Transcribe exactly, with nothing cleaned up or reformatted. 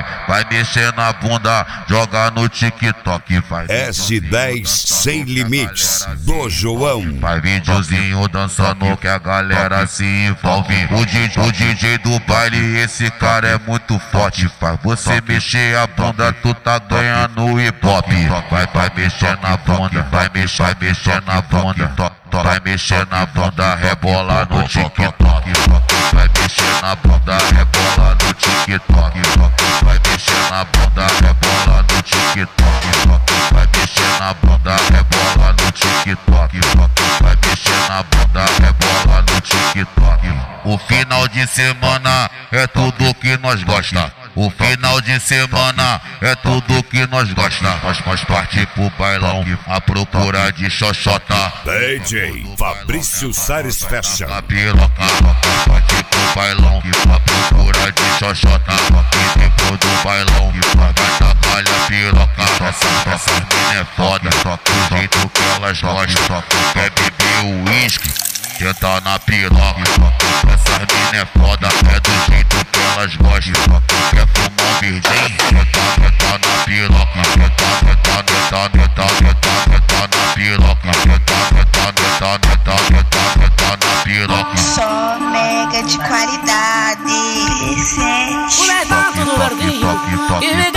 vai mexer na bunda, joga no TikTok, vai. S dez Sem Limites, do João. Vai videozinho dançando que a galera se envolve. O D J, o D J do baile, esse cara é muito forte. Faz você mexer a bunda, tu tá ganhando hip hop. Vai, vai mexer na bunda, vai mexer, vai mexer na bunda. Vai mexer na bunda, rebola no TikTok. Vai mexer na bunda, rebola no TikTok. Vai mexer na bunda, rebola no TikTok. Vai mexer na bunda, rebola no TikTok. Vai mexer na bunda, rebola no TikTok. O final de semana é tudo que nós gosta. O final de semana é tudo que nós gosta. Nós faz parte pro bailão, a procura de xoxota. D J Fabrício Sares Fashion. A piroca, parte pro bailão, a procura de xoxota. E depois do bailão, vai trabalhar a piroca. Essa, essa mina é foda, do jeito que elas gostam. Quer beber uísque, senta na piroca. Essa mina é foda, é do jeito que elas gostam. Quer fumar um verdinho, senta, senta na piroca. Senta, senta, senta, senta, senta, senta na piroca. Senta, senta, senta, senta, senta, senta na piroca. Só mega de qualidade. O legal do verdinho,